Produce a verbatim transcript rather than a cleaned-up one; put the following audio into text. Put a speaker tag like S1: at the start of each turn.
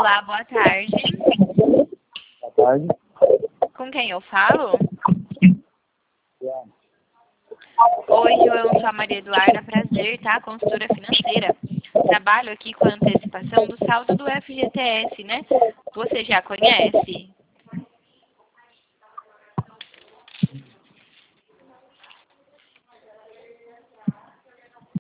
S1: Olá, boa tarde.
S2: Boa tarde.
S1: Com quem eu falo? Oi, João, sou a Maria Eduarda, prazer, tá? Consultora financeira. Trabalho aqui com a antecipação do saldo do F G T S, né? Você já conhece?